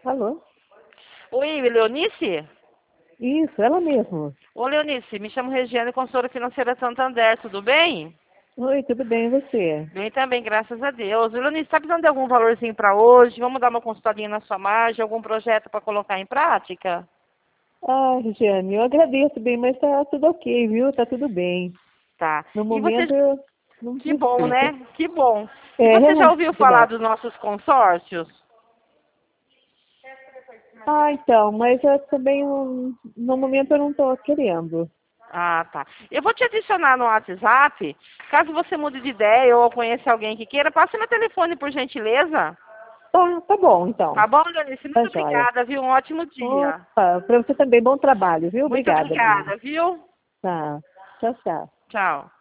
Alô? Oi, Leonice? Isso, ela mesmo. Ô, Leonice, me chamo Regiane, consultora financeira Santander, tudo bem? Oi, tudo bem, e você? Bem também, graças a Deus. Leonice, está precisando de algum valorzinho para hoje? Vamos dar uma consultadinha na sua margem, algum projeto para colocar em prática? Ah, Regiane, eu agradeço bem, mas tá tudo ok, viu? Tá tudo bem. Tá. No E você, momento eu não que bom, preciso. né? Que bom. E É, você já ouviu falar verdade. dos nossos consórcios? Ah, então, mas eu também, no momento eu não estou querendo. Ah, tá. Eu vou te adicionar no WhatsApp. Caso você mude de ideia ou conheça alguém que queira, passe meu telefone, por gentileza. Tá bom, então. Tá bom, Leonice? Tá Muito joia. obrigada, viu? Um ótimo dia. Opa, para você também, bom trabalho, viu? Muito Obrigada. obrigada, viu? Tá. Tchau, tchau. Tchau.